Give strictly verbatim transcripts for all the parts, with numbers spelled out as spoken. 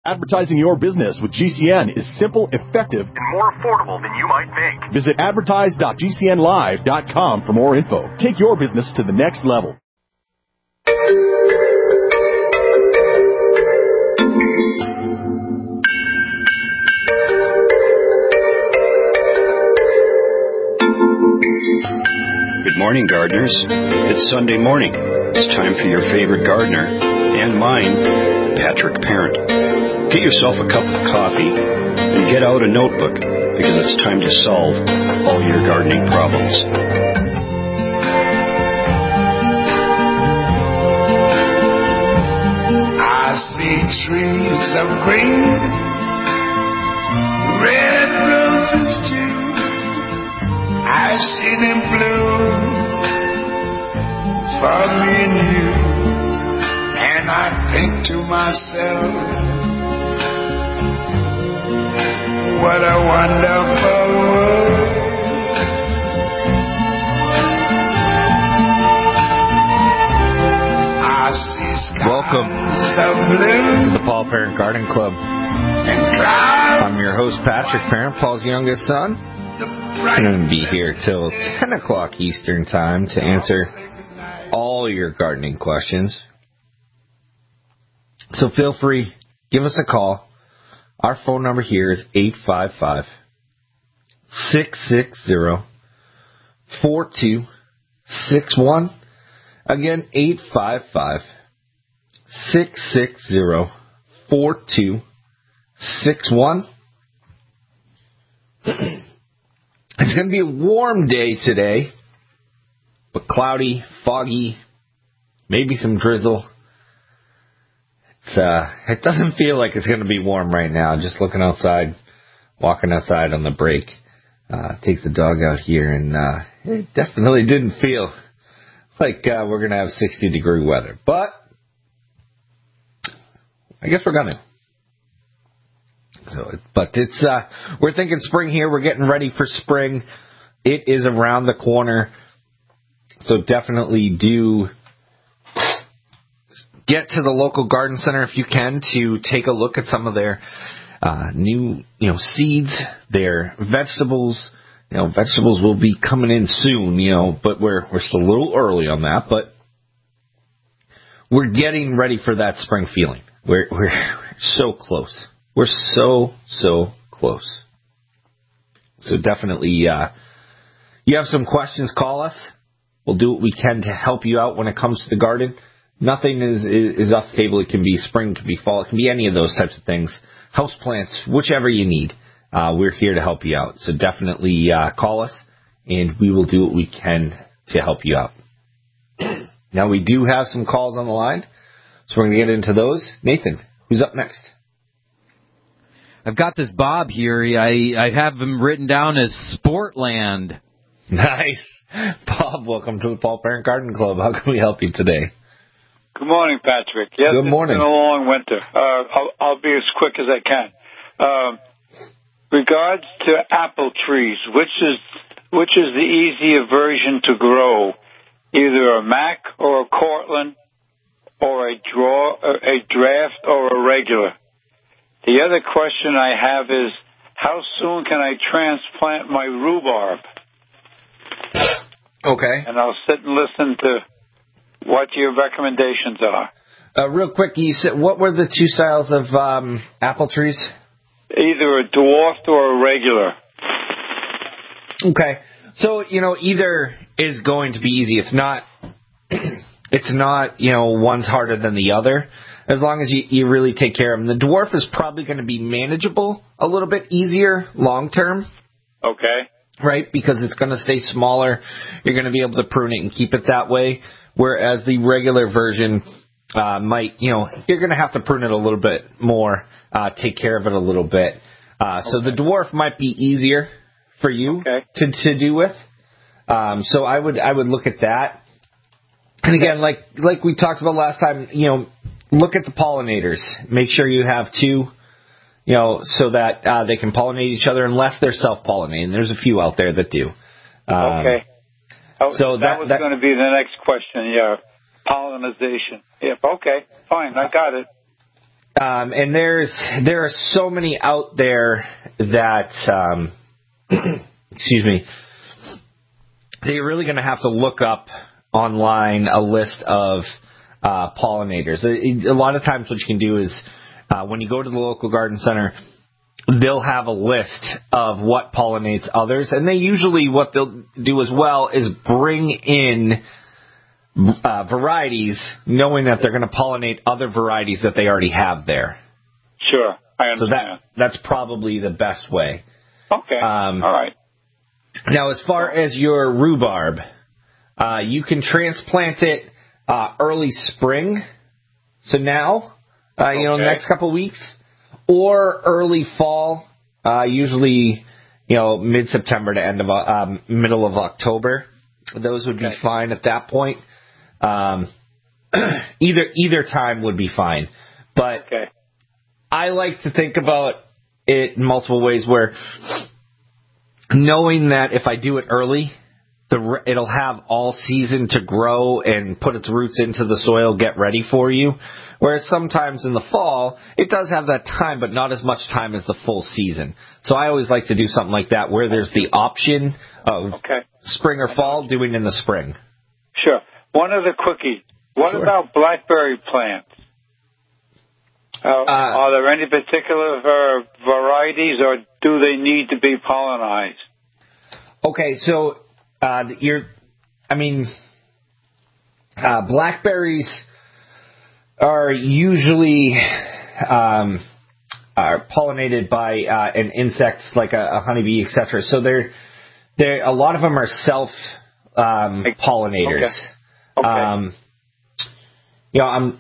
Advertising your business with G C N is simple, effective, and more affordable than you might think. Visit advertise dot g c n live dot com for more info. Take your business to the next level. Good morning, gardeners. It's Sunday morning. It's time for your favorite gardener, and mine, Patrick Parent. Get yourself a cup of coffee and get out a notebook, because it's time to solve all your gardening problems. I see trees of green, red roses too. I see them bloom for me and you, and I think to myself, what a wonderful world. I see skies Welcome of blue to the Paul Parent Garden Club. and clouds. I'm your host, Patrick Parent, Paul's youngest son. I'm going to be here till ten o'clock Eastern Time to answer all your gardening questions. So feel free, give us a call. Our phone number here is eight five five, six six zero, four two six one. Again, eight five five, six six zero, four two six one. It's going to be a warm day today, but cloudy, foggy, maybe some drizzle. It's, uh, it doesn't feel like it's going to be warm right now. Just looking outside, walking outside on the break. Uh, take the dog out here, and uh, it definitely didn't feel like uh, we're going to have sixty degree weather. But I guess we're going to. So, but it's uh, we're thinking spring here. We're getting ready for spring. It is around the corner, so definitely do get to the local garden center if you can to take a look at some of their uh, new, you know, seeds, their vegetables. You know, vegetables will be coming in soon, you know, but we're we're still a little early on that. But we're getting ready for that spring feeling. We're we're so close. We're so so close. So definitely, uh, you have some questions, call us. We'll do what we can to help you out when it comes to the garden. Nothing is, is, is off the table. It can be spring, it can be fall, it can be any of those types of things. House plants, whichever you need. Uh, we're here to help you out. So definitely uh, call us, and we will do what we can to help you out. Now, we do have some calls on the line, so we're going to get into those. Nathan, who's up next? I've got this Bob here. I, I have him written down as Sportland. Nice. Bob, welcome to the Paul Parent Garden Club. How can we help you today? Good morning, Patrick. Yes, Good morning. It's been a long winter. Uh, I'll, I'll be as quick as I can. Um, regards to apple trees, which is which is the easier version to grow, either a Mac or a Cortland, or a draw, a draft or a regular? The other question I have is, how soon can I transplant my rhubarb? Okay. And I'll sit and listen to what your recommendations are. Uh, real quick, you said, what were the two styles of um, apple trees? Either a dwarfed or a regular. Okay. So, you know, either is going to be easy. It's not, it's not, you know, one's harder than the other, as long as you, you really take care of them. The dwarf is probably going to be manageable, a little bit easier long term. Okay. Right? Because it's going to stay smaller. You're going to be able to prune it and keep it that way. Whereas the regular version uh, might, you know, you're going to have to prune it a little bit more, uh, take care of it a little bit. Uh, so okay. the dwarf might be easier for you okay. to to do with. Um, so I would I would look at that. And again, like like we talked about last time, you know, look at the pollinators. Make sure you have two, you know, so that uh, they can pollinate each other, unless they're self-pollinating. There's a few out there that do. Um, okay. Oh, so that, that was that, going to be the next question. Yeah, pollination. Yep. Okay. Fine. I got it. Um, and there's there are so many out there that, um, excuse me, that you're really going to have to look up online a list of uh, pollinators. A, a lot of times what you can do is uh, when you go to the local garden center, they'll have a list of what pollinates others. And they usually, what they'll do as well is bring in uh, varieties, knowing that they're going to pollinate other varieties that they already have there. Sure, I understand. So that that's probably the best way. Okay, Um, all right. Now, as far as your rhubarb, uh, you can transplant it uh, early spring, so now, uh, you know, Okay. the next couple of weeks, or early fall, uh, usually, you know, mid-September to end of um, middle of October. Those would be Okay. fine at that point. Um, either either time would be fine, but Okay. I like to think about it in multiple ways, where knowing that if I do it early, the it'll have all season to grow and put its roots into the soil, get ready for you. Whereas sometimes in the fall, it does have that time, but not as much time as the full season. So I always like to do something like that, where there's the option of Okay. spring or fall, doing in the spring. Sure. One other quickie. What Sure. about blackberry plants? Uh, are there any particular uh, varieties, or do they need to be pollinized? Okay, so uh, you're, I mean, uh, blackberries are usually um, are pollinated by uh, an insect like a, a honeybee, et cetera. So they're, they're a lot of them are self um, pollinators. Okay. Okay. Um, you know, I'm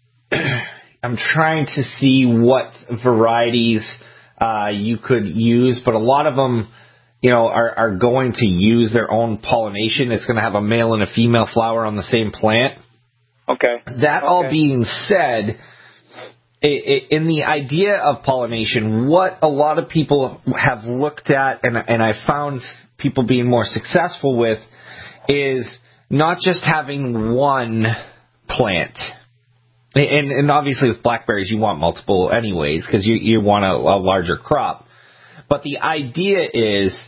I'm trying to see what varieties uh, you could use, but a lot of them, you know, are, are going to use their own pollination. It's going to have a male and a female flower on the same plant. Okay. That okay. all being said, i i in the idea of pollination, what a lot of people have looked at, and, and I found people being more successful with, is not just having one plant. And, and obviously with blackberries, you want multiple anyways, because you, you want a, a larger crop. But the idea is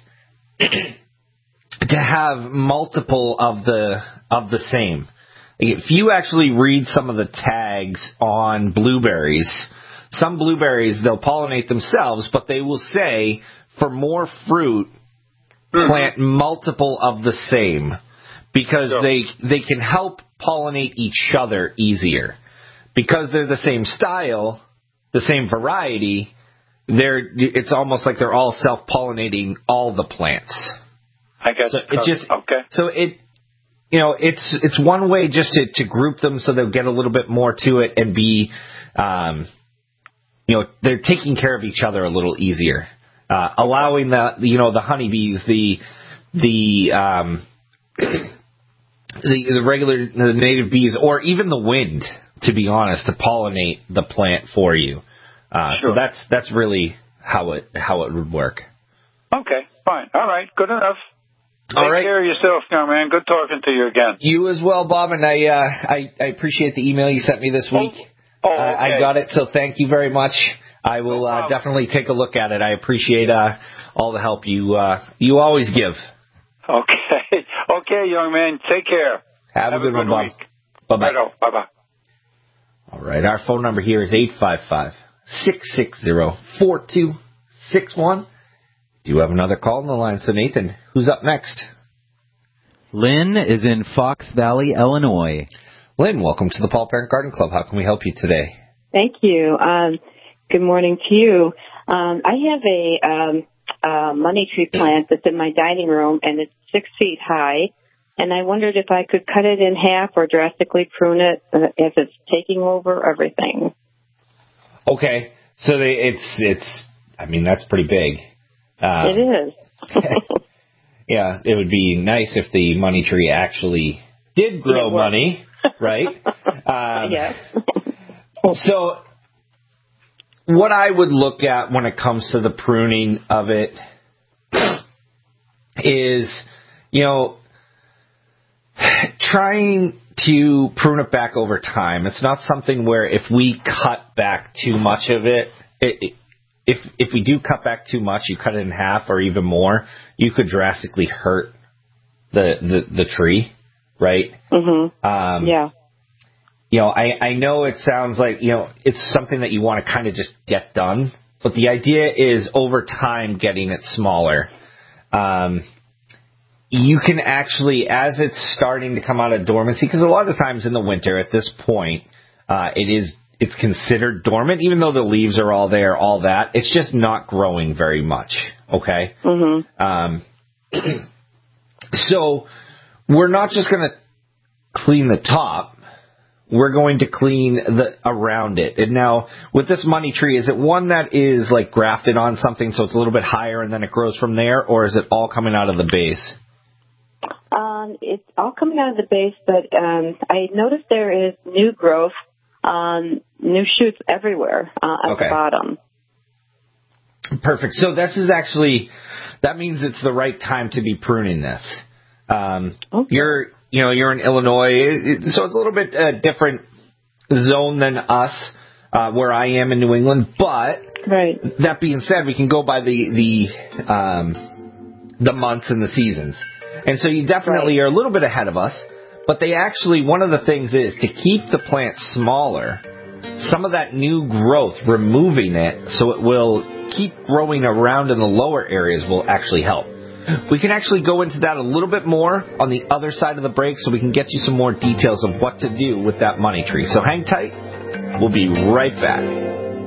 to have multiple of the of the same. If you actually read some of the tags on blueberries, some blueberries, they'll pollinate themselves, but they will say, for more fruit, plant multiple of the same, because Sure. they they can help pollinate each other easier. Because they're the same style, the same variety, they're it's almost like they're all self-pollinating all the plants. I guess So it just okay. So it you know it's it's one way just to, to group them so they'll get a little bit more to it and be um, you know they're taking care of each other a little easier, uh, allowing the you know the honeybees, the the um, the, the regular the native bees, or even the wind, to be honest, to pollinate the plant for you. Uh, Sure. So that's that's really how it how it would work. Okay, fine. All right, good enough. Take All right. care of yourself, young man. Good talking to you again. You as well, Bob, and I uh, I, I appreciate the email you sent me this week. Oh, Uh, okay. I got it, so thank you very much. I will No uh, problem. definitely take a look at it. I appreciate uh, all the help you uh, you always give. Okay. Okay, young man. Take care. Have, Have a good, a one, good Bob. week. Bye-bye. Righto. Bye-bye. All right, our phone number here is eight five five, six six zero, four two six one. Do you have another call on the line? So, Nathan, who's up next? Lynn is in Fox Valley, Illinois. Lynn, welcome to the Paul Parent Garden Club. How can we help you today? Thank you. Um, good morning to you. Um, I have a, um, a money tree plant that's in my dining room, and it's six feet high. And I wondered if I could cut it in half or drastically prune it uh, if it's taking over everything. Okay, so they, it's it's. I mean, that's pretty big. Um, It is. Yeah, it would be nice if the money tree actually did grow Yeah, well- money, right? Um, Yes. So what I would look at when it comes to the pruning of it is, you know, trying to prune it back over time. It's not something where if we cut back too much of it, it, it if if we do cut back too much, you cut it in half or even more, you could drastically hurt the the, the tree, right? Mm-hmm. Um, yeah. You know, I, I know it sounds like, you know, it's something that you want to kind of just get done, but the idea is over time getting it smaller. Um, you can actually, as it's starting to come out of dormancy, because a lot of times in the winter at this point, uh, it is, it's considered dormant, even though the leaves are all there, all that. It's just not growing very much, okay? Mm-hmm. Um, so we're not just going to clean the top. We're going to clean the around it. And now, with this money tree, is it one that is like grafted on something so it's a little bit higher and then it grows from there, or is it all coming out of the base? Um, it's all coming out of the base, but um, I noticed there is new growth, um, new shoots everywhere uh, at okay. the bottom. Perfect. So this is actually, that means it's the right time to be pruning this. Um, okay. You're... You know, you're in Illinois, so it's a little bit uh, different zone than us, uh, where I am in New England. But right. that being said, we can go by the the um, the months and the seasons, and so you definitely right. are a little bit ahead of us. But they actually, one of the things is to keep the plant smaller. Some of that new growth, removing it so it will keep growing around in the lower areas, will actually help. We can actually go into that a little bit more on the other side of the break so we can get you some more details of what to do with that money tree. So hang tight. We'll be right back.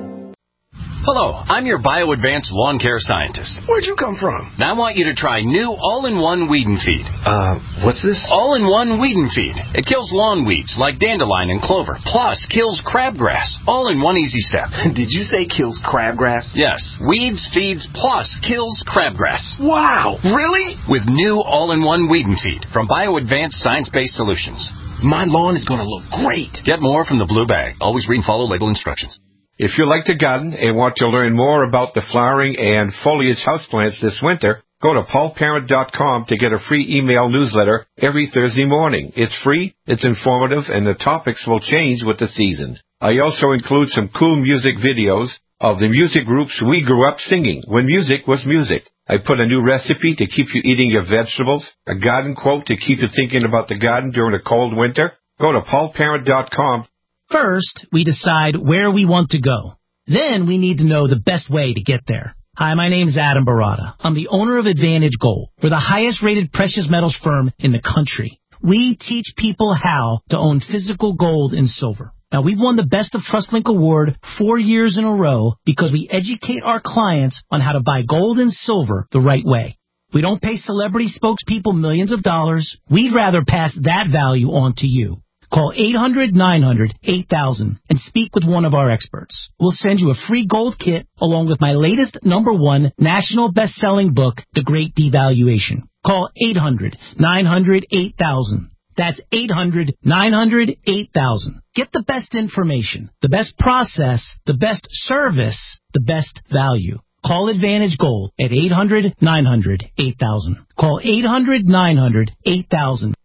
Hello, I'm your BioAdvanced lawn care scientist. Where'd you come from? Now I want you to try new all-in-one Weed and Feed. Uh, what's this? All-in-one Weed and Feed. It kills lawn weeds like dandelion and clover, plus kills crabgrass, all in one easy step. Did you say kills crabgrass? Yes. Weeds, feeds, plus kills crabgrass. Wow, really? With new all-in-one Weed and Feed from BioAdvanced science-based solutions. My lawn is going to look great. Get more from the blue bag. Always read and follow label instructions. If you like to garden and want to learn more about the flowering and foliage houseplants this winter, go to paul parent dot com to get a free email newsletter every Thursday morning. It's free, it's informative, and the topics will change with the season. I also include some cool music videos of the music groups we grew up singing when music was music. I put a new recipe to keep you eating your vegetables, a garden quote to keep you thinking about the garden during a cold winter. Go to paul parent dot com. First, we decide where we want to go. Then we need to know the best way to get there. Hi, my name is Adam Barada. I'm the owner of Advantage Gold. We're the highest-rated precious metals firm in the country. We teach people how to own physical gold and silver. Now, we've won the Best of TrustLink Award four years in a row because we educate our clients on how to buy gold and silver the right way. We don't pay celebrity spokespeople millions of dollars. We'd rather pass that value on to you. Call eight hundred nine hundred eight thousand and speak with one of our experts. We'll send you a free gold kit along with my latest number one national best-selling book, The Great Devaluation. Call eight hundred nine hundred eight thousand. That's eight hundred nine hundred eight thousand. Get the best information, the best process, the best service, the best value. Call Advantage Gold at eight hundred nine hundred eight thousand. Call eight hundred nine hundred eight thousand.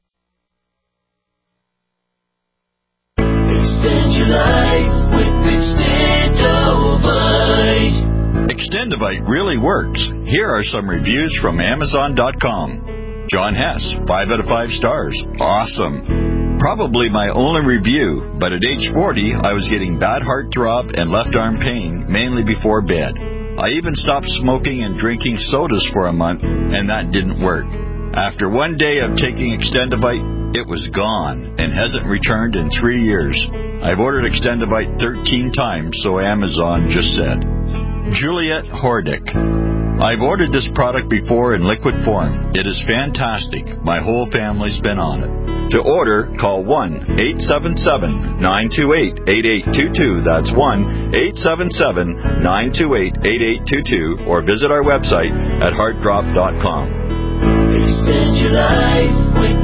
Extend your life with Extendovite. Extendovite really works. Here are some reviews from Amazon dot com. John Hess, five out of five stars. Awesome. Probably my only review, but at age forty, I was getting bad heartthrob and left arm pain, mainly before bed. I even stopped smoking and drinking sodas for a month, and that didn't work. After one day of taking Extendovite, it was gone and hasn't returned in three years. I've ordered Extendovite thirteen times, so Amazon just said. Juliet Hordick. I've ordered this product before in liquid form. It is fantastic. My whole family's been on it. To order, call one eight seven seven nine two eight eight eight two two. That's one eight seven seven nine two eight eight eight two two, or visit our website at heart drop dot com. Extend your life with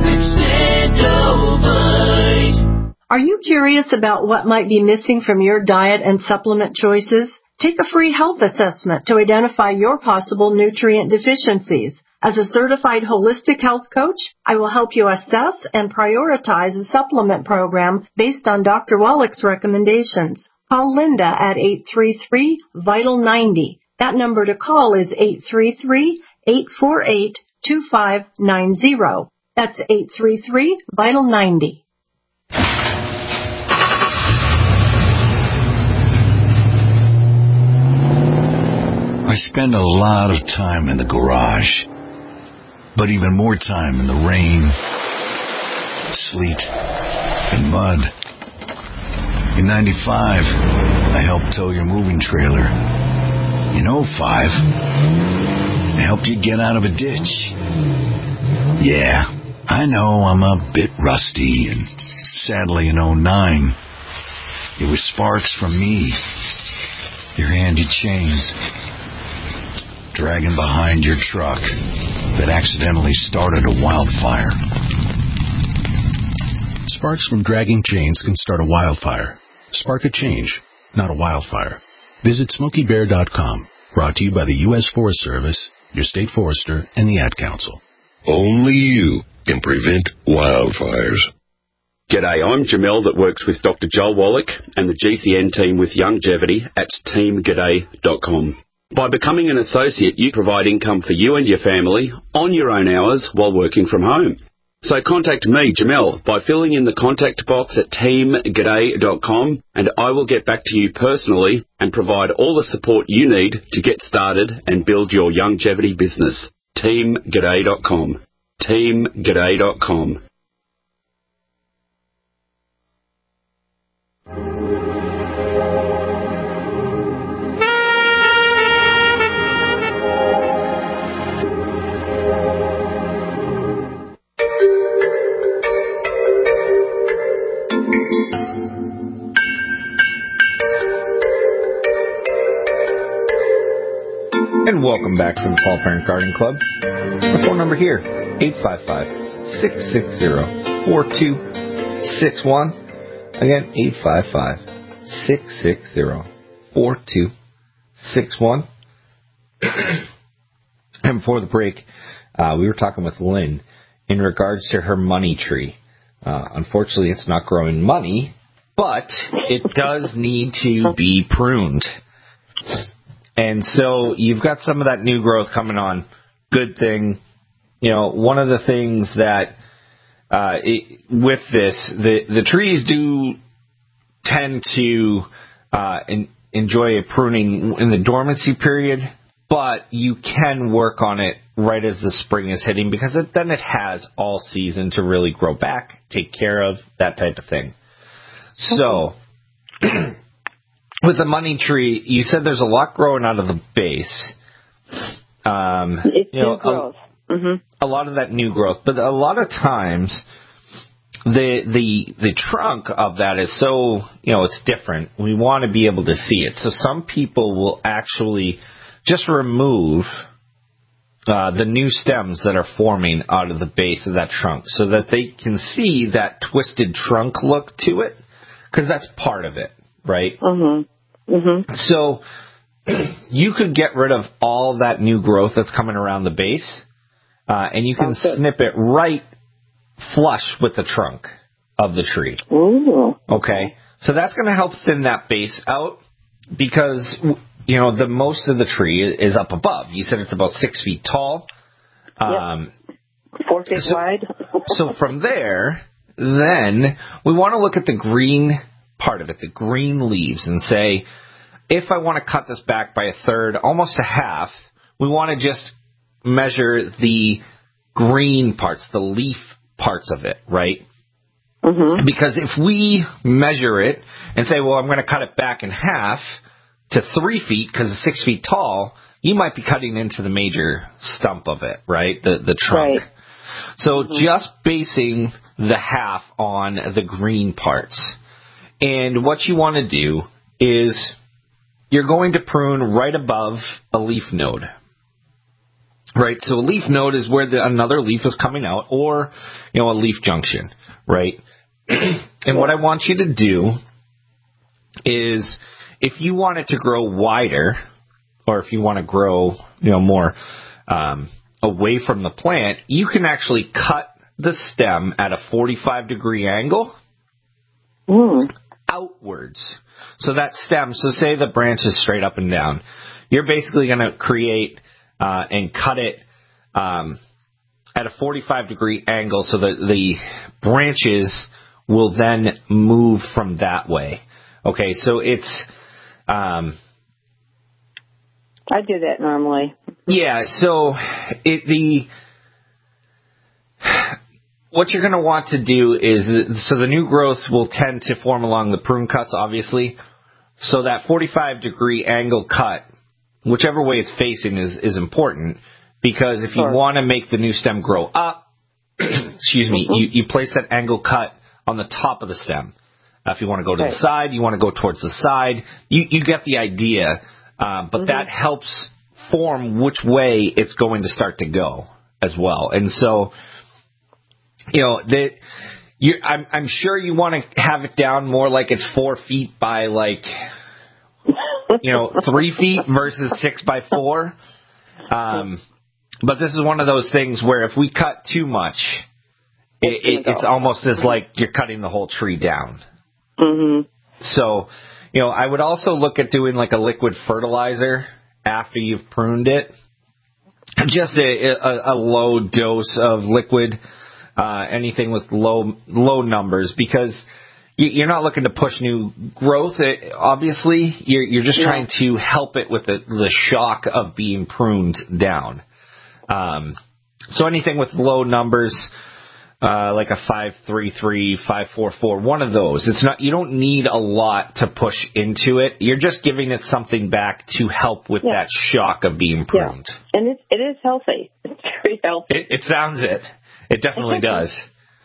Extendovite. Are you curious about what might be missing from your diet and supplement choices? Take a free health assessment to identify your possible nutrient deficiencies. As a certified holistic health coach, I will help you assess and prioritize a supplement program based on Doctor Wallach's recommendations. Call Linda at eight three three, vital ninety. That number to call is eight three three, eight four eight, two five nine zero. That's eight three three, vital ninety. I spend a lot of time in the garage, but even more time in the rain, sleet, and mud. In ninety-five, I helped tow your moving trailer. In oh five, I helped you get out of a ditch. Yeah, I know I'm a bit rusty, and sadly in oh nine, it was sparks from me, your handy chains, dragging behind your truck that accidentally started a wildfire. Sparks from dragging chains can start a wildfire. Spark a change, not a wildfire. Visit Smokey Bear dot com. Brought to you by the U S Forest Service, your state forester, and the Ad Council. Only you can prevent wildfires. G'day, I'm Jamel that works with Doctor Joel Wallach and the G C N team with Longevity at team g'day dot com. By becoming an associate, you provide income for you and your family on your own hours while working from home. So contact me, Jamel, by filling in the contact box at team g'day dot com, and I will get back to you personally and provide all the support you need to get started and build your longevity business. team g'day dot com. team g'day dot com. And welcome back to the Paul Parent Garden Club. Our phone number here, eight five five, six six zero, four two six one. Again, eight five five, six six zero, four two six one. And before the break, uh, we were talking with Lynn in regards to her money tree. Uh, unfortunately, it's not growing money, but it does need to be pruned. And so you've got some of that new growth coming on. Good thing. You know, one of the things that uh, it, with this, the, the trees do tend to uh, in, enjoy a pruning in the dormancy period, but you can work on it right as the spring is hitting because it, then it has all season to really grow back, take care of, that type of thing. So... with the money tree, you said there's a lot growing out of the base. Um, it's you know, new growth. A, mm-hmm. a lot of that new growth, but a lot of times the the the trunk of that is so, you know, it's different. We want to be able to see it. So some people will actually just remove uh, the new stems that are forming out of the base of that trunk, so that they can see that twisted trunk look to it, because that's part of it. Right? Mm-hmm. Mm-hmm. So you could get rid of all that new growth that's coming around the base, uh, and you can Sounds snip it right flush with the trunk of the tree. Ooh. Okay? So that's going to help thin that base out because, you know, the most of the tree is up above. You said it's about six feet tall. Um, yep. Four feet so, wide. So from there, then we want to look at the green part of it, the green leaves, and say, if I want to cut this back by a third, almost a half, we want to just measure the green parts, the leaf parts of it, right? Mm-hmm. Because if we measure it and say, well, I'm going to cut it back in half to three feet because it's six feet tall, you might be cutting into the major stump of it, right? The the trunk. Right. So mm-hmm. just basing the half on the green parts. And what you want to do is you're going to prune right above a leaf node. Right? So a leaf node is where the, another leaf is coming out, or, you know, a leaf junction, right? And what I want you to do is, if you want it to grow wider, or if you want to grow, you know, more, um, away from the plant, you can actually cut the stem at a forty-five degree angle mm. outwards. So that stem, so say the branch is straight up and down, you're basically going to create uh, and cut it um, at a forty-five degree angle so that the branches will then move from that way. Okay, so it's... Um, I do that normally. Yeah, so it, the... What you're going to want to do is, so the new growth will tend to form along the prune cuts, obviously. So that forty-five degree angle cut, whichever way it's facing is, is important, because if sure. you want to make the new stem grow up, excuse me, you, you place that angle cut on the top of the stem. Uh, if you want to go to right. the side, you want to go towards the side. You, you get the idea, uh, but mm-hmm. that helps form which way it's going to start to go as well. And so... You know, that you I'm, I'm sure you want to have it down more like it's four feet by like, you know, three feet versus six by four. Um, but this is one of those things where if we cut too much, it, it, it's almost as like you're cutting the whole tree down. Mm-hmm. So, you know, I would also look at doing like a liquid fertilizer after you've pruned it. Just a, a, a low dose of liquid. Uh, anything with low low numbers, because you, you're not looking to push new growth. It, obviously, you're you're just yeah. trying to help it with the, the shock of being pruned down. Um, so anything with low numbers, uh, like a five three three, five four four, one of those. It's not. You don't need a lot to push into it. You're just giving it something back to help with yeah. that shock of being pruned. Yeah. And it it is healthy. It's very healthy. It, it sounds it. It definitely does.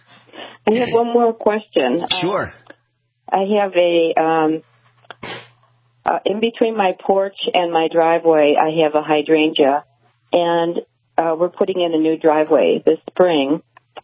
I have one more question. Sure. Uh, I have a, um, uh, in between my porch and my driveway, I have a hydrangea, and uh, we're putting in a new driveway this spring.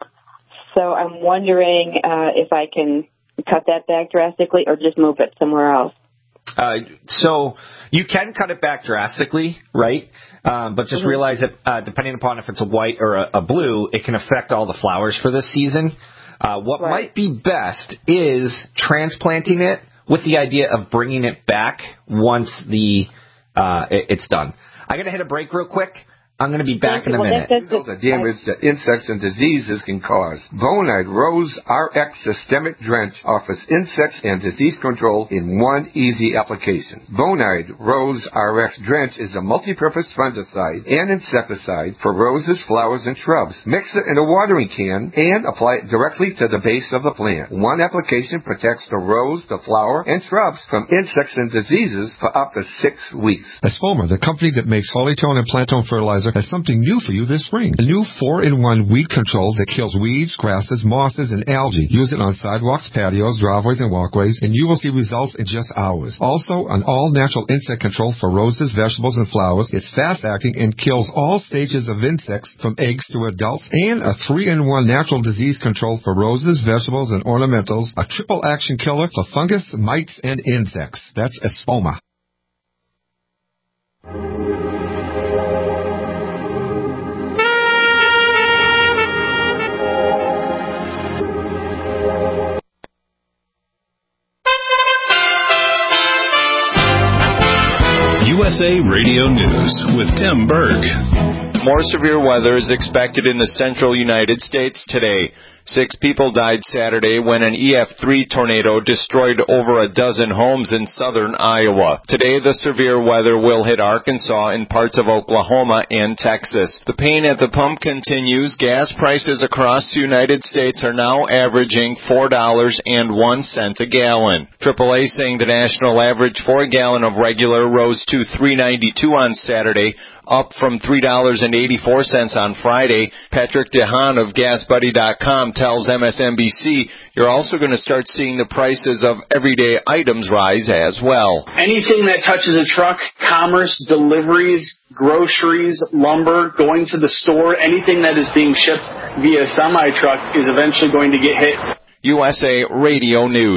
So I'm wondering uh, if I can cut that back drastically or just move it somewhere else. Uh, so you can cut it back drastically, right? Um, but just mm-hmm. realize that uh, depending upon if it's a white or a, a blue, it can affect all the flowers for this season. Uh, what right. might be best is transplanting it with the idea of bringing it back once the uh, it, it's done. I'm going to hit a break real quick. I'm going to be back in a well, minute. That's, that's, the damage that insects and diseases can cause. Bonide Rose R X Systemic Drench offers insects and disease control in one easy application. Bonide Rose R X Drench is a multi-purpose fungicide and insecticide for roses, flowers, and shrubs. Mix it in a watering can and apply it directly to the base of the plant. One application protects the rose, the flower, and shrubs from insects and diseases for up to six weeks. Espoma, the company that makes Foliatone and Plantone fertilizer, has something new for you this spring. A new four in one weed control that kills weeds, grasses, mosses, and algae. Use it on sidewalks, patios, driveways, and walkways, and you will see results in just hours. Also, an all-natural insect control for roses, vegetables, and flowers. It's fast-acting and kills all stages of insects from eggs to adults. And a three in one natural disease control for roses, vegetables, and ornamentals. A triple action killer for fungus, mites, and insects. That's Espoma. U S A Radio News with Tim Berg. More severe weather is expected in the central United States today. Six people died Saturday when an E F three tornado destroyed over a dozen homes in southern Iowa. Today, the severe weather will hit Arkansas and parts of Oklahoma and Texas. The pain at the pump continues. Gas prices across the United States are now averaging four dollars and one cent a gallon. triple A saying the national average for a gallon of regular rose to three ninety-two on Saturday, up from three dollars and eighty-four cents on Friday. Patrick DeHaan of Gas Buddy dot com tells M S N B C you're also going to start seeing the prices of everyday items rise as well. Anything that touches a truck, commerce, deliveries, groceries, lumber, going to the store, anything that is being shipped via semi-truck is eventually going to get hit. U S A Radio News.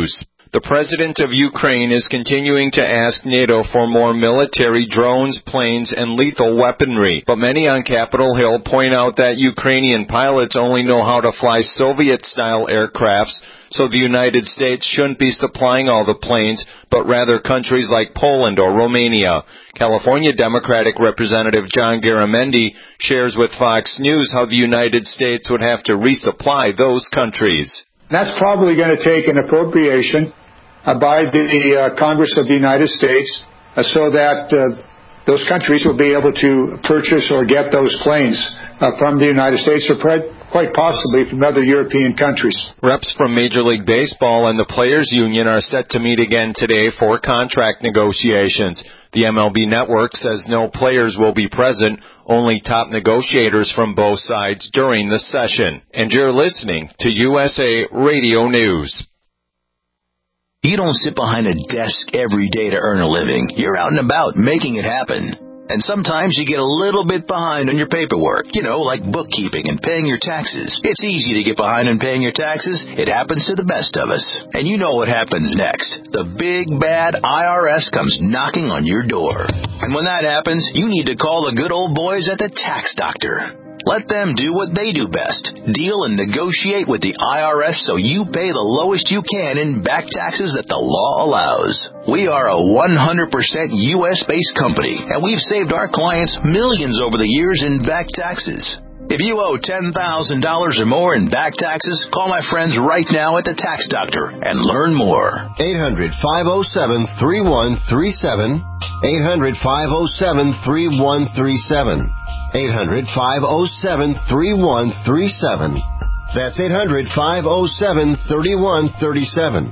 The president of Ukraine is continuing to ask NATO for more military drones, planes, and lethal weaponry. But many on Capitol Hill point out that Ukrainian pilots only know how to fly Soviet-style aircrafts, so the United States shouldn't be supplying all the planes, but rather countries like Poland or Romania. California Democratic Representative John Garamendi shares with Fox News how the United States would have to resupply those countries. That's probably going to take an appropriation uh, by the uh, Congress of the United States uh, so that uh, those countries will be able to purchase or get those planes uh, from the United States or pre- quite possibly from other European countries. Reps from Major League Baseball and the Players Union are set to meet again today for contract negotiations. The M L B Network says no players will be present, only top negotiators from both sides during the session. And you're listening to U S A Radio News. You don't sit behind a desk every day to earn a living. You're out and about making it happen. And sometimes you get a little bit behind on your paperwork, you know, like bookkeeping and paying your taxes. It's easy to get behind on paying your taxes. It happens to the best of us. And you know what happens next. The big, bad I R S comes knocking on your door. And when that happens, you need to call the good old boys at the Tax Doctor. Let them do what they do best. Deal and negotiate with the I R S so you pay the lowest you can in back taxes that the law allows. We are a one hundred percent U S-based company, and we've saved our clients millions over the years in back taxes. If you owe ten thousand dollars or more in back taxes, call my friends right now at the Tax Doctor and learn more. eight hundred, five oh seven, three one three seven. eight hundred, five oh seven, three one three seven. eight hundred, five oh seven, three one three seven. That's eight hundred, five oh seven, three one three seven.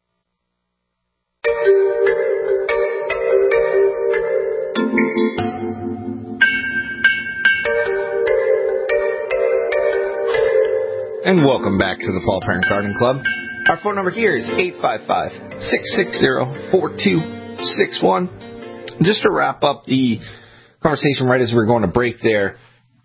And welcome back to the Paul Parent Garden Club. Our phone number here is eight five five, six six zero, four two six one. Just to wrap up the conversation right as we're going to break there,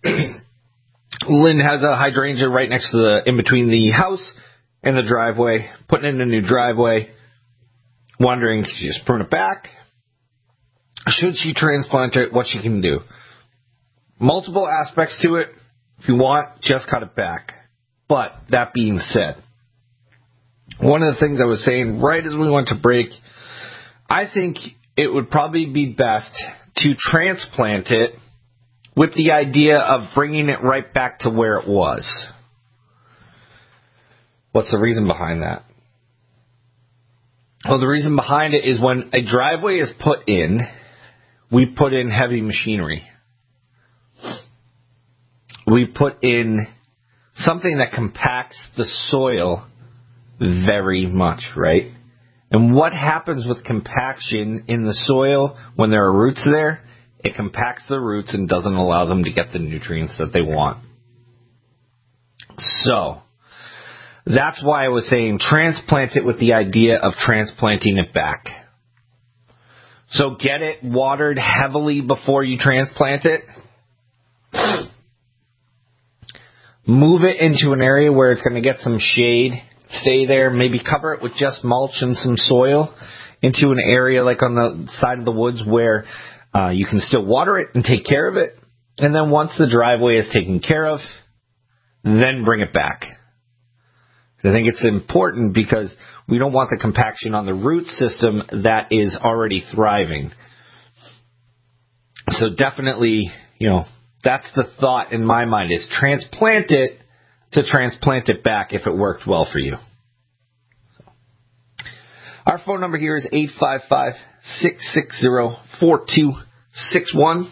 Lynn has a hydrangea right next to the, in between the house and the driveway, putting in a new driveway, wondering, should she just prune it back? Should she transplant it? What she can do? Multiple aspects to it. If you want, just cut it back. But that being said, one of the things I was saying right as we went to break, I think it would probably be best to transplant it with the idea of bringing it right back to where it was. What's the reason behind that? Well, the reason behind it is when a driveway is put in, we put in heavy machinery. We put in something that compacts the soil very much, right? And what happens with compaction in the soil when there are roots there? It compacts the roots and doesn't allow them to get the nutrients that they want. So, that's why I was saying transplant it with the idea of transplanting it back. So get it watered heavily before you transplant it. Move it into an area where it's going to get some shade. Stay there. Maybe cover it with just mulch and some soil into an area like on the side of the woods where uh, you can still water it and take care of it. And then once the driveway is taken care of, then bring it back. I think it's important because we don't want the compaction on the root system that is already thriving. So definitely, you know, that's the thought in my mind, is transplant it to transplant it back if it worked well for you. So. Our phone number here is eight five five, six six zero, four two six one.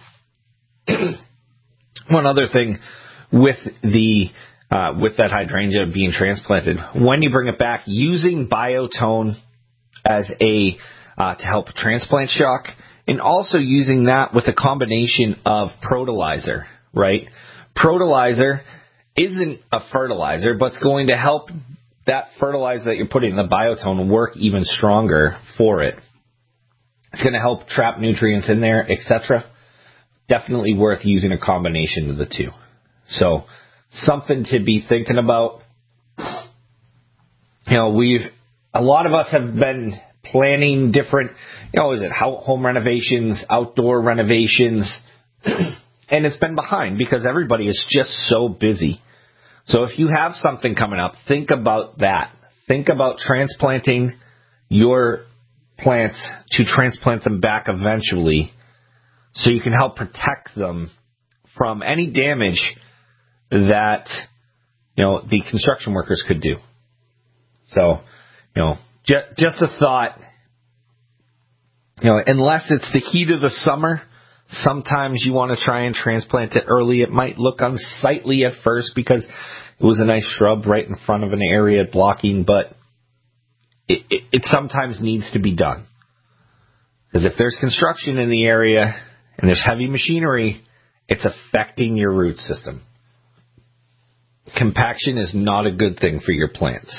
One other thing with the uh, with that hydrangea being transplanted, when you bring it back, using Biotone as a uh, to help transplant shock, and also using that with a combination of Protolizer, right? Protolizer isn't a fertilizer, but it's going to help that fertilizer that you're putting in the Biotone work even stronger for it. It's going to help trap nutrients in there, et cetera. Definitely worth using a combination of the two. So, something to be thinking about. You know, we've a lot of us have been planning different, you know, is it home renovations, outdoor renovations, and it's been behind because everybody is just so busy. So if you have something coming up, think about that. Think about transplanting your plants to transplant them back eventually so you can help protect them from any damage that, you know, the construction workers could do. So, you know, ju- just a thought, you know, unless it's the heat of the summer, sometimes you want to try and transplant it early. It might look unsightly at first because it was a nice shrub right in front of an area blocking, but it, it, it sometimes needs to be done. Because if there's construction in the area and there's heavy machinery, it's affecting your root system. Compaction is not a good thing for your plants.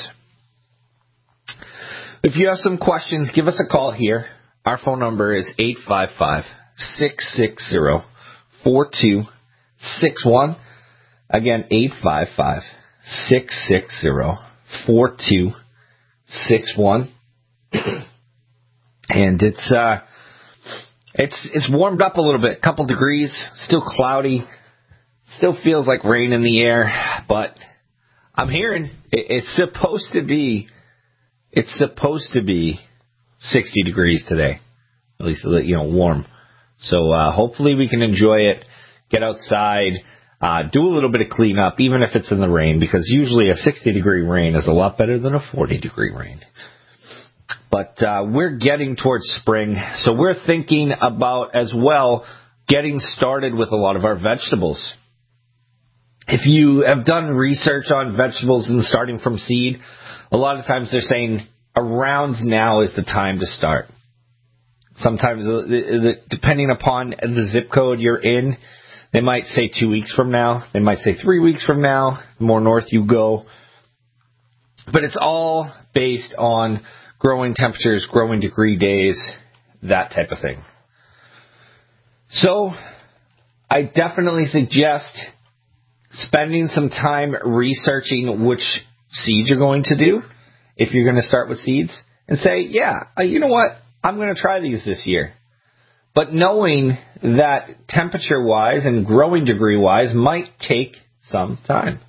If you have some questions, give us a call here. Our phone number is eight five five, six six zero, four two six one. Again, eight five five, six six zero, four two six one. And it's uh it's it's warmed up a little bit, a couple degrees, still cloudy, still feels like rain in the air, but I'm hearing it, it's supposed to be it's supposed to be sixty degrees today. At least, you know, warm. So uh, hopefully we can enjoy it, get outside, uh, do a little bit of cleanup, even if it's in the rain, because usually a sixty degree rain is a lot better than a forty degree rain. But uh, we're getting towards spring, so we're thinking about as well getting started with a lot of our vegetables. If you have done research on vegetables and starting from seed, a lot of times they're saying around now is the time to start. Sometimes, depending upon the zip code you're in, they might say two weeks from now. They might say three weeks from now, the more north you go. But it's all based on growing temperatures, growing degree days, that type of thing. So I definitely suggest spending some time researching which seeds you're going to do, if you're going to start with seeds, and say, yeah, you know what? I'm going to try these this year. But knowing that temperature-wise and growing degree-wise might take some time.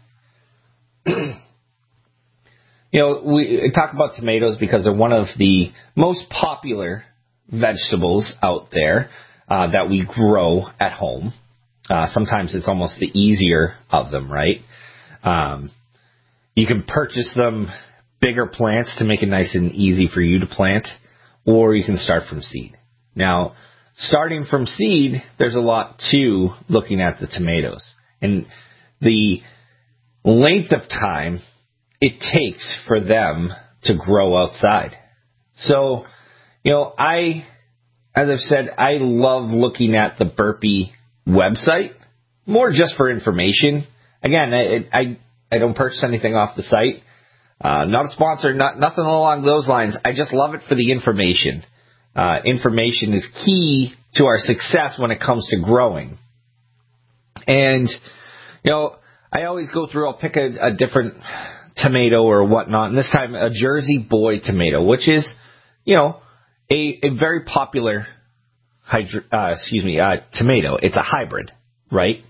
You know, we talk about tomatoes because they're one of the most popular vegetables out there uh, that we grow at home. Uh, sometimes it's almost the easier of them, right? Um, you can purchase them bigger plants to make it nice and easy for you to plant, or you can start from seed. Now, starting from seed, there's a lot to looking at the tomatoes. And the length of time it takes for them to grow outside. So, you know, I, as I've said, I love looking at the Burpee website, more just for information. Again, I I, I don't purchase anything off the site. Uh, not a sponsor, not nothing along those lines. I just love it for the information. Uh, information is key to our success when it comes to growing. And, you know, I always go through, I'll pick a, a different tomato or whatnot, and this time a Jersey Boy tomato, which is, you know, a, a very popular hydro, uh, excuse me, uh, tomato. It's a hybrid, right?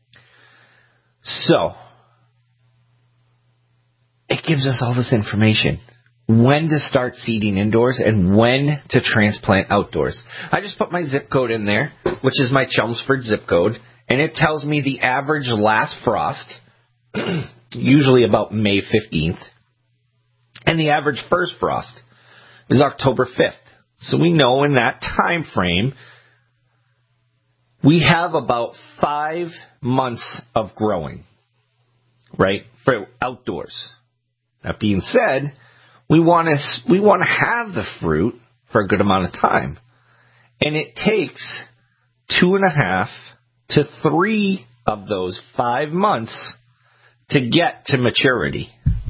So, it gives us all this information. When to start seeding indoors and when to transplant outdoors. I just put my zip code in there, which is my Chelmsford zip code, and it tells me the average last frost, usually about May fifteenth, and the average first frost is October fifth. So we know in that time frame, we have about five months of growing, right, for outdoors. That being said, we want to we want to have the fruit for a good amount of time, and it takes two and a half to three of those five months to get to maturity.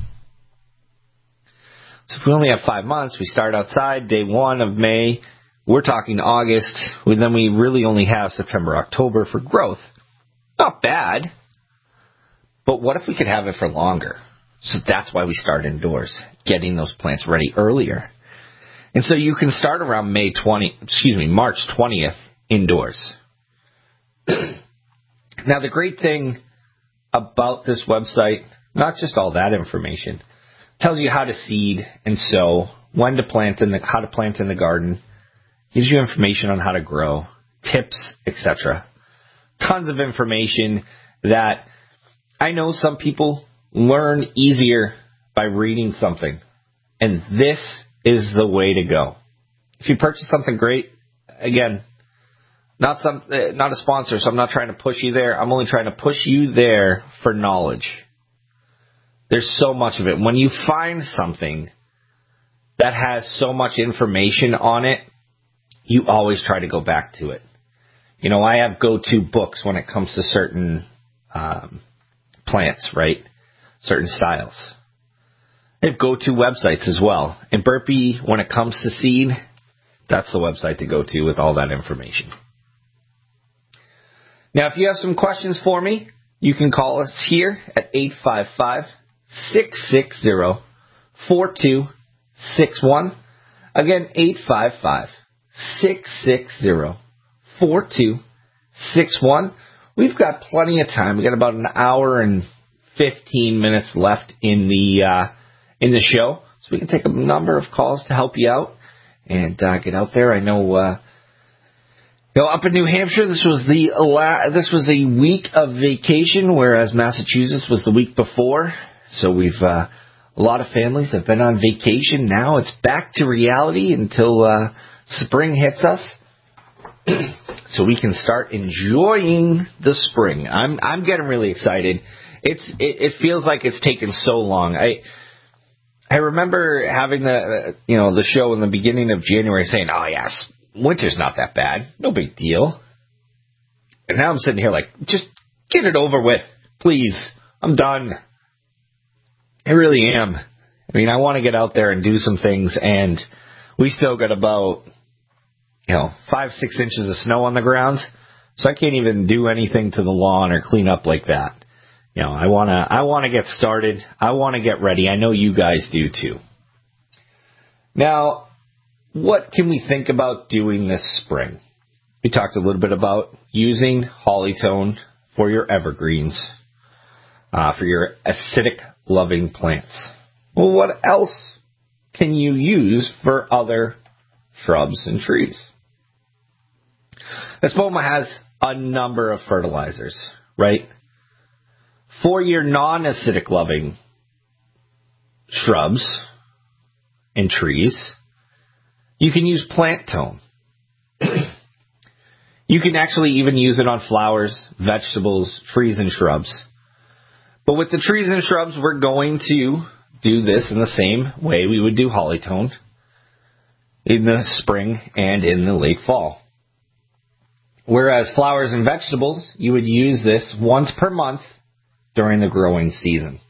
So if we only have five months, we start outside day one of May. We're talking August. Then we really only have September, October for growth. Not bad, but what if we could have it for longer? So that's why we start indoors, getting those plants ready earlier. And so you can start around May twentieth, excuse me, March twentieth indoors. Now, the great thing about this website, not just all that information, tells you how to seed and sow, when to plant in the, how to plant in the garden, gives you information on how to grow, tips, et cetera. Tons of information that I know some people learn easier by reading something, and this is the way to go. If you purchase something great, again, not some, not a sponsor, so I'm not trying to push you there. I'm only trying to push you there for knowledge. There's so much of it. When you find something that has so much information on it, you always try to go back to it. You know, I have go-to books when it comes to certain um, plants, right? Certain styles. I have go-to websites as well. And Burpee, when it comes to seed, that's the website to go to with all that information. Now, if you have some questions for me, you can call us here at eight five five, six six zero, four two six one. Again, eight five five, six six zero, four two six one. We've got plenty of time. We've got about an hour and fifteen minutes left in the uh, in the show, so we can take a number of calls to help you out and uh, get out there. I know, uh, you know, up in New Hampshire, this was the uh, this was a week of vacation, whereas Massachusetts was the week before. So we've uh, a lot of families have been on vacation. Now it's back to reality until uh, spring hits us, so we can start enjoying the spring. I'm I'm getting really excited. It's it, it feels like it's taken so long. I I remember having the you know the show in the beginning of January saying, "Oh yes, winter's not that bad, no big deal." And now I'm sitting here like, just get it over with, please. I'm done. I really am. I mean, I want to get out there and do some things, and we still got about you know five six inches of snow on the ground, so I can't even do anything to the lawn or clean up like that. You know, I want to I want to get started. I want to get ready. I know you guys do too. Now, what can we think about doing this spring? We talked a little bit about using Hollytone for your evergreens, uh, for your acidic-loving plants. Well, what else can you use for other shrubs and trees? Espoma has a number of fertilizers, right? For your non-acidic loving shrubs and trees, you can use plant tone. You can actually even use it on flowers, vegetables, trees, and shrubs. But with the trees and shrubs, we're going to do this in the same way we would do Hollytone in the spring and in the late fall. Whereas flowers and vegetables, you would use this once per month during the growing season.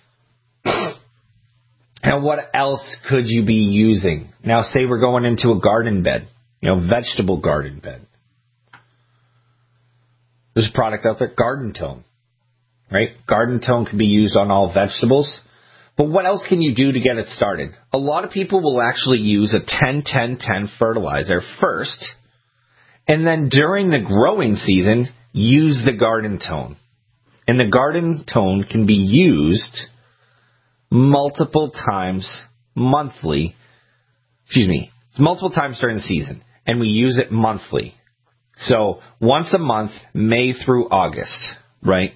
Now, what else could you be using? Now, say we're going into a garden bed, you know, vegetable garden bed. There's a product out there, Garden Tone, right? Garden Tone can be used on all vegetables. But what else can you do to get it started? A lot of people will actually use a ten ten ten fertilizer first, and then during the growing season, use the Garden Tone. And the Garden Tone can be used multiple times monthly. Excuse me, it's multiple times during the season, and we use it monthly. So once a month, May through August, right?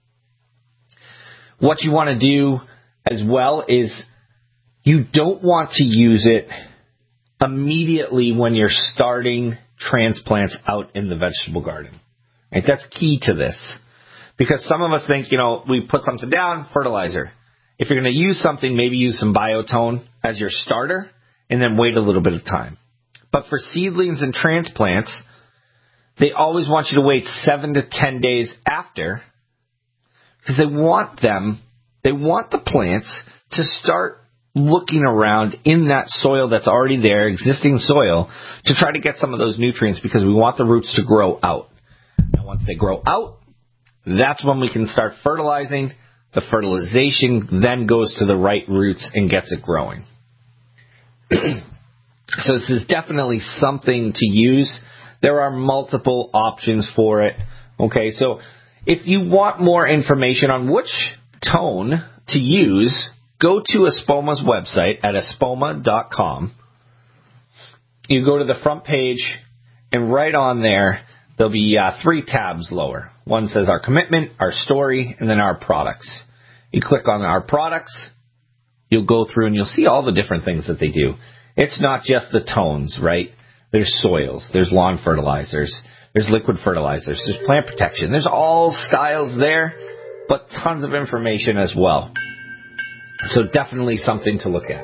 What you want to do as well is you don't want to use it immediately when you're starting transplants out in the vegetable garden. Right? That's key to this. Because some of us think, you know, we put something down, fertilizer. If you're going to use something, maybe use some Biotone as your starter, and then wait a little bit of time. But for seedlings and transplants, they always want you to wait seven to ten days after, because they want them, they want the plants to start looking around in that soil that's already there, existing soil, to try to get some of those nutrients, because we want the roots to grow out. And once they grow out, that's when we can start fertilizing The fertilization then goes to the right roots and gets it growing. So this is definitely something to use. There are multiple options for it. Okay, so if you want more information on which tone to use, go to Espoma's website at espoma dot com. You go to the front page, and right on there, there'll be uh, three tabs lower. One says our commitment, our story, and then our products. You click on our products, you'll go through and you'll see all the different things that they do. It's not just the tones, right? There's soils, there's lawn fertilizers, there's liquid fertilizers, there's plant protection. There's all styles there, but tons of information as well. So definitely something to look at.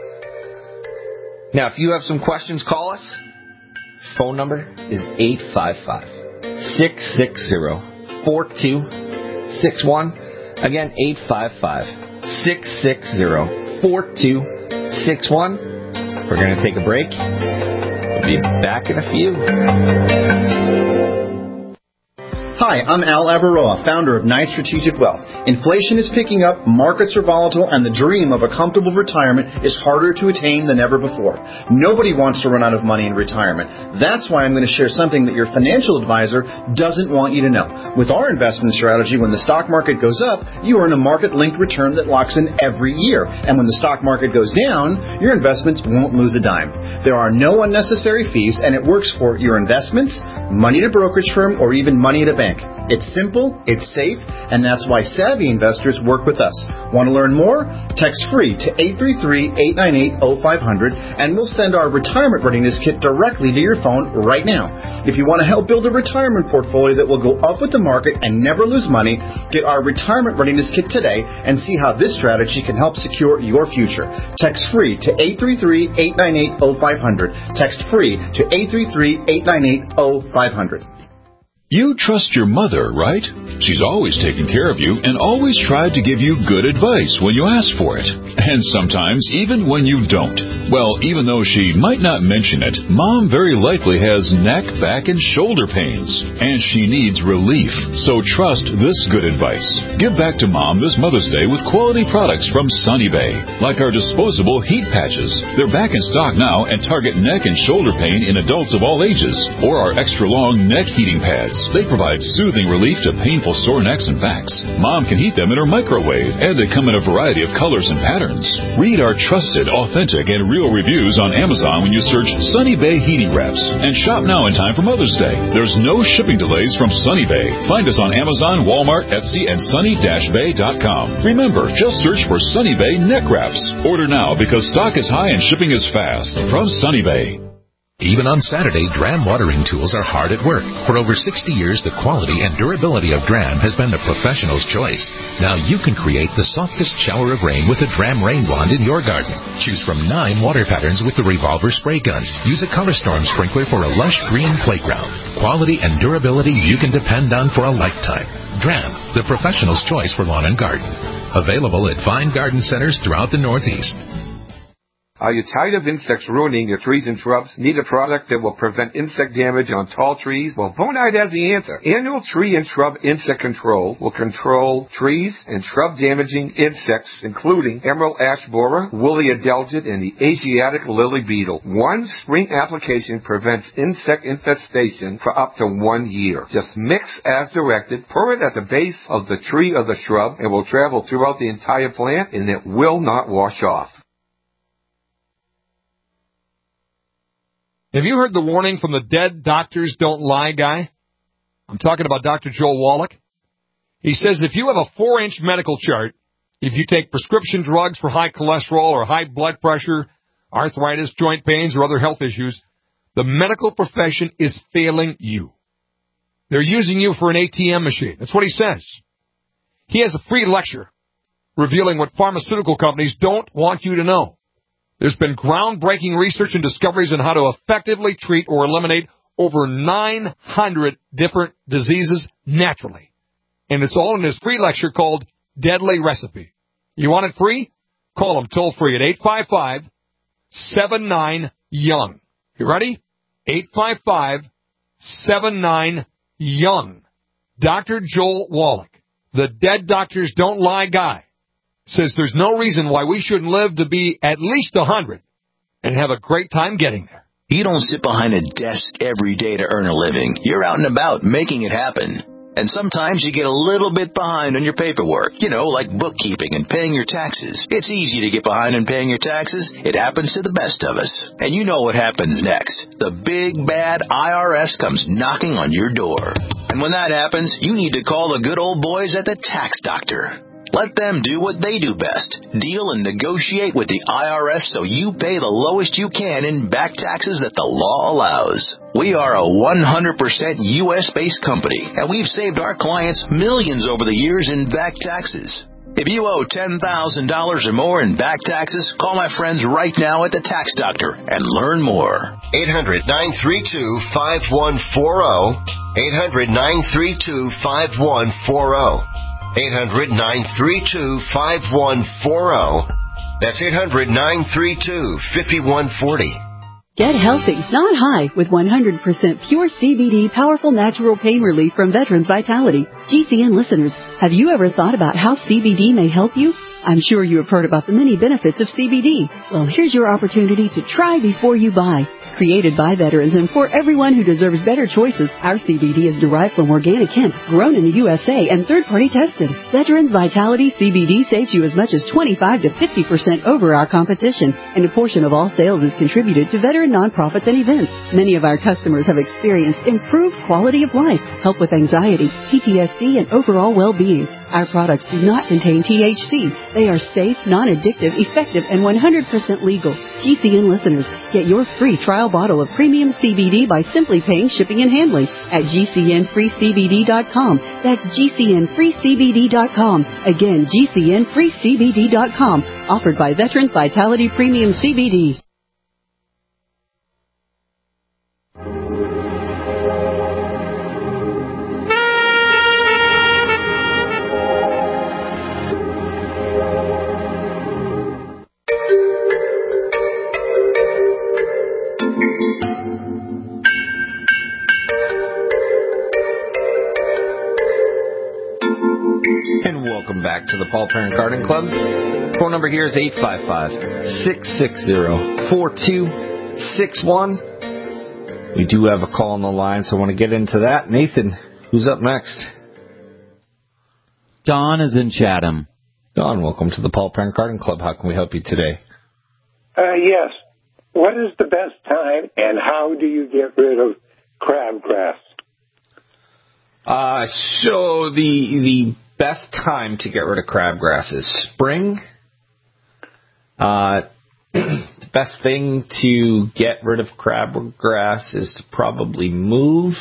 Now, if you have some questions, call us. Phone number is eight five five, six six zero, four two six one. Again, eight five five, six six zero, four two six one. We're going to take a break. We'll be back in a few. Hi, I'm Al Abaroa, founder of Knight Strategic Wealth. Inflation is picking up, markets are volatile, and the dream of a comfortable retirement is harder to attain than ever before. Nobody wants to run out of money in retirement. That's why I'm going to share something that your financial advisor doesn't want you to know. With our investment strategy, when the stock market goes up, you earn a market-linked return that locks in every year. And when the stock market goes down, your investments won't lose a dime. There are no unnecessary fees, and it works for your investments, money at a brokerage firm, or even money at a bank. It's simple, it's safe, and that's why savvy investors work with us. Want to learn more? Text free to eight three three, eight nine eight, zero five zero zero, and we'll send our retirement readiness kit directly to your phone right now. If you want to help build a retirement portfolio that will go up with the market and never lose money, get our retirement readiness kit today and see how this strategy can help secure your future. Text free to eight three three, eight nine eight, zero five zero zero. Text free to eight three three, eight nine eight, zero five zero zero. You trust your mother, right? She's always taken care of you and always tried to give you good advice when you ask for it. And sometimes even when you don't. Well, even though she might not mention it, Mom very likely has neck, back, and shoulder pains. And she needs relief. So trust this good advice. Give back to Mom this Mother's Day with quality products from Sunny Bay. Like our disposable heat patches. They're back in stock now and target neck and shoulder pain in adults of all ages. Or our extra long neck heating pads. They provide soothing relief to painful sore necks and backs. Mom can heat them in her microwave, and they come in a variety of colors and patterns. Read our trusted, authentic, and real reviews on Amazon when you search Sunny Bay Heating Wraps. And shop now in time for Mother's Day. There's no shipping delays from Sunny Bay. Find us on Amazon, Walmart, Etsy, and sunny dash bay dot com. Remember, just search for Sunny Bay Neck Wraps. Order now because stock is high and shipping is fast. From Sunny Bay. Even on Saturday, Dram watering tools are hard at work. For over sixty years, the quality and durability of Dram has been the professional's choice. Now you can create the softest shower of rain with a Dram rain wand in your garden. Choose from nine water patterns with the revolver spray gun. Use a ColorStorm sprinkler for a lush green playground. Quality and durability you can depend on for a lifetime. Dram, the professional's choice for lawn and garden. Available at fine garden centers throughout the Northeast. Are you tired of insects ruining your trees and shrubs? Need a product that will prevent insect damage on tall trees? Well, Bonide has the answer. Annual Tree and Shrub Insect Control will control trees and shrub damaging insects, including emerald ash borer, woolly adelgid, and the Asiatic lily beetle. One spring application prevents insect infestation for up to one year. Just mix as directed, pour it at the base of the tree or the shrub, and will travel throughout the entire plant, and it will not wash off. Have you heard the warning from the dead doctors don't lie guy? I'm talking about Doctor Joel Wallach. He says if you have a four-inch medical chart, if you take prescription drugs for high cholesterol or high blood pressure, arthritis, joint pains, or other health issues, the medical profession is failing you. They're using you for an A T M machine. That's what he says. He has a free lecture revealing what pharmaceutical companies don't want you to know. There's been groundbreaking research and discoveries on how to effectively treat or eliminate over nine hundred different diseases naturally. And it's all in his free lecture called Deadly Recipe. You want it free? Call him toll free at eight five five, seven nine, young. You ready? eight five five, seven nine, young. Doctor Joel Wallach. the Dead Doctors Don't Lie guy, says there's no reason why we shouldn't live to be at least one hundred and have a great time getting there. You don't sit behind a desk every day to earn a living. You're out and about making it happen. And sometimes you get a little bit behind on your paperwork, you know, like bookkeeping and paying your taxes. It's easy to get behind on paying your taxes. It happens to the best of us. And you know what happens next. The big, bad I R S comes knocking on your door. And when that happens, you need to call the good old boys at the Tax Doctor. Let them do what they do best. Deal and negotiate with the I R S so you pay the lowest you can in back taxes that the law allows. We are a one hundred percent U S-based company, and we've saved our clients millions over the years in back taxes. If you owe ten thousand dollars or more in back taxes, call my friends right now at the Tax Doctor and learn more. eight hundred, nine three two, five one four zero. eight hundred, nine three two, five one four zero. eight hundred, nine three two, five one four zero. That's eight hundred, nine three two, five one four zero. Get healthy, not high, with one hundred percent pure C B D powerful natural pain relief from Veterans Vitality. G C N listeners, have you ever thought about how C B D may help you? I'm sure you have heard about the many benefits of C B D. Well, here's your opportunity to try before you buy. Created by veterans and for everyone who deserves better choices, our C B D is derived from organic hemp, grown in the U S A, and third-party tested. Veterans Vitality C B D saves you as much as twenty-five to fifty percent over our competition, and a portion of all sales is contributed to veteran nonprofits and events. Many of our customers have experienced improved quality of life, help with anxiety, P T S D, and overall well-being. Our products do not contain T H C. They are safe, non-addictive, effective, and one hundred percent legal. G C N listeners, get your free trial bottle of premium C B D by simply paying shipping and handling at G C N free C B D dot com. That's G C N free C B D dot com. Again, G C N free C B D dot com. Offered by Veterans Vitality Premium C B D. Welcome back to the Paul Parent Garden Club. Phone number here is eight five five, six six zero, four two six one. We do have a call on the line, so I want to get into that. Nathan, who's up next? Don is in Chatham. Don, welcome to the Paul Parent Garden Club. How can we help you today? Uh, yes. What is the best time, and how do you get rid of crabgrass? Uh, so the the best time to get rid of crabgrass is spring. Uh, the best thing to get rid of crabgrass is to probably move.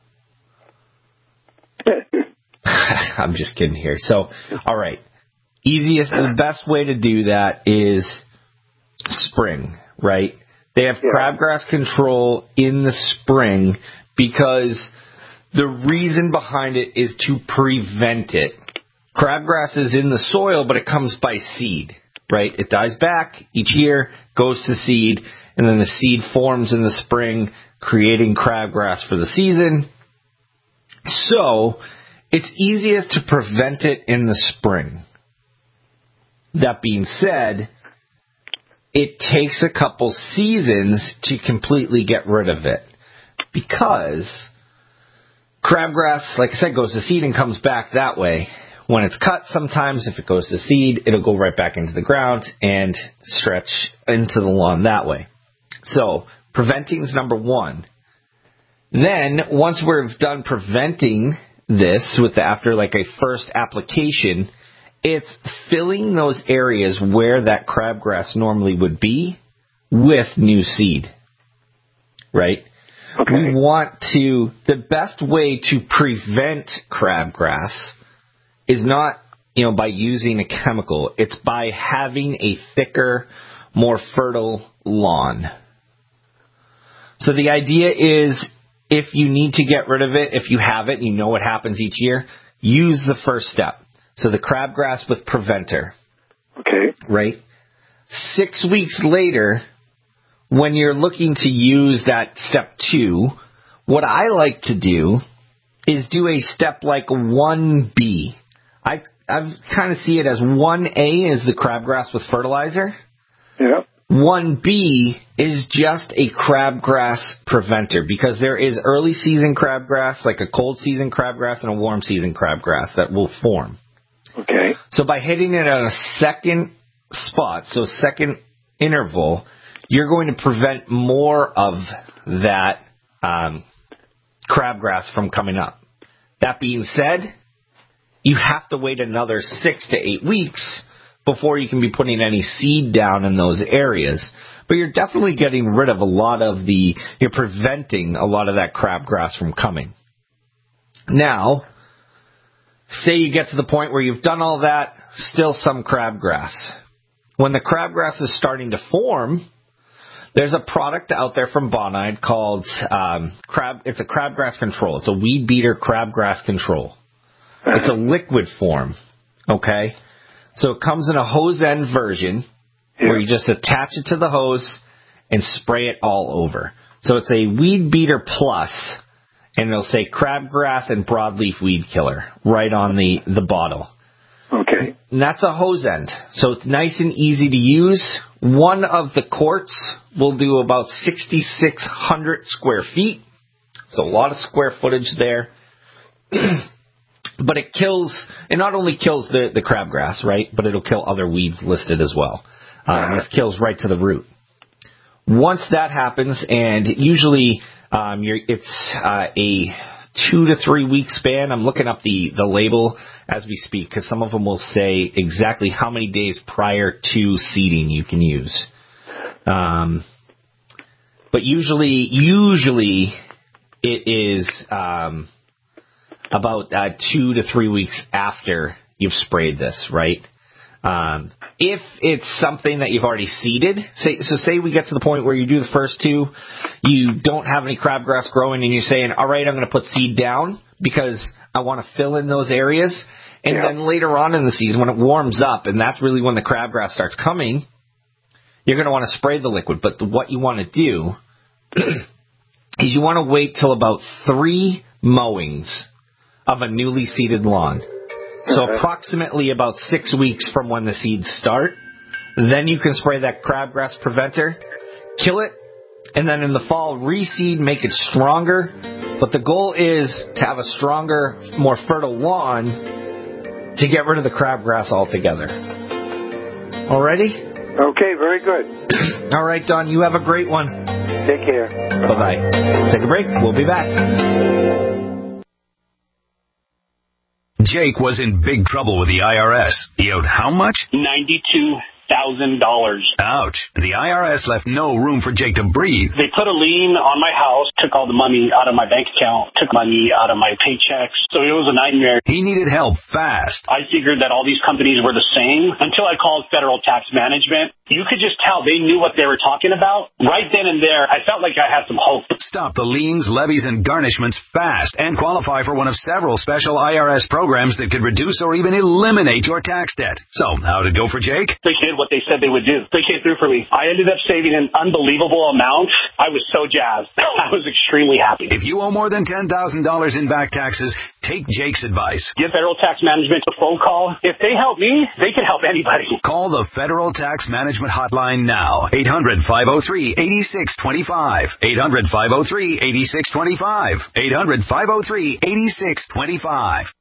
I'm just kidding here. So, all right. Easiest, the best way to do that is spring, right? They have yeah. crabgrass control in the spring because the reason behind it is to prevent it. Crabgrass is in the soil, but it comes by seed, right? It dies back each year, goes to seed, and then the seed forms in the spring, creating crabgrass for the season. So it's easiest to prevent it in the spring. That being said, it takes a couple seasons to completely get rid of it because crabgrass, like I said, goes to seed and comes back that way. When it's cut, sometimes if it goes to seed, it'll go right back into the ground and stretch into the lawn that way. So preventing is number one. Then once we're done preventing this with the, after like a first application, it's filling those areas where that crabgrass normally would be with new seed, right? Okay. We want to, the best way to prevent crabgrass is not, you know, by using a chemical. It's by having a thicker, more fertile lawn. So the idea is if you need to get rid of it, if you have it, you know what happens each year, use the first step. So the crabgrass with preventer. Okay. Right? Six weeks later, when you're looking to use that step two, what I like to do is do a step like one B. I I kind of see it as one A is the crabgrass with fertilizer. Yeah. one B is just a crabgrass preventer, because there is early season crabgrass, like a cold season crabgrass, and a warm season crabgrass that will form. Okay. So by hitting it at a second spot, so second interval, you're going to prevent more of that um, crabgrass from coming up. That being said, you have to wait another six to eight weeks before you can be putting any seed down in those areas. But you're definitely getting rid of a lot of the, you're preventing a lot of that crabgrass from coming. Now, say you get to the point where you've done all that, still some crabgrass. When the crabgrass is starting to form, there's a product out there from Bonide called um, crab. It's a crabgrass control. It's a weed beater crabgrass control. It's a liquid form, okay? So it comes in a hose end version yeah. where you just attach it to the hose and spray it all over. So it's a weed beater plus, and it'll say crabgrass and broadleaf weed killer right on the, the bottle. Okay. And that's a hose end. So it's nice and easy to use. One of the quarts will do about sixty-six hundred square feet. So a lot of square footage there. But it kills, it not only kills the, the crabgrass, right, but it'll kill other weeds listed as well. Uh, and this kills right to the root. Once that happens, and usually um, you're, it's uh, a two to three week span. I'm looking up the, the label as we speak, because some of them will say exactly how many days prior to seeding you can use. Um, but usually, usually it is um, about uh, two to three weeks after you've sprayed this, right? Um, if it's something that you've already seeded, say, so say we get to the point where you do the first two, you don't have any crabgrass growing, and you're saying, all right, I'm going to put seed down because I want to fill in those areas. And yeah. then later on in the season, when it warms up, and that's really when the crabgrass starts coming, you're going to want to spray the liquid. But the, what you want to do is you want to wait till about three mowings of a newly seeded lawn. So approximately about six weeks from when the seeds start. Then you can spray that crabgrass preventer, kill it, and then in the fall reseed, make it stronger. But the goal is to have a stronger, more fertile lawn to get rid of the crabgrass altogether. Alrighty? Okay, very good. All right, Don, you have a great one. Take care. Bye-bye. Take a break. We'll be back. Jake was in big trouble with the I R S. He owed how much? ninety-two thousand dollars. Ouch. The I R S left no room for Jake to breathe. They put a lien on my house, took all the money out of my bank account, took money out of my paychecks. So it was a nightmare. He needed help fast. I figured that all these companies were the same until I called Federal Tax Management. You could just tell they knew what they were talking about. Right then and there, I felt like I had some hope. Stop the liens, levies, and garnishments fast and qualify for one of several special I R S programs that could reduce or even eliminate your tax debt. So, how'd it go for Jake? They did what they said they would do. They came through for me. I ended up saving an unbelievable amount. I was so jazzed. I was extremely happy. If you owe more than ten thousand dollars in back taxes, take Jake's advice. Give Federal Tax Management a phone call. If they help me, they can help anybody. Call the Federal Tax Management Hotline now. eight hundred, five oh three, eight six two five. eight hundred, five oh three, eight six two five. eight hundred, five oh three, eight six two five.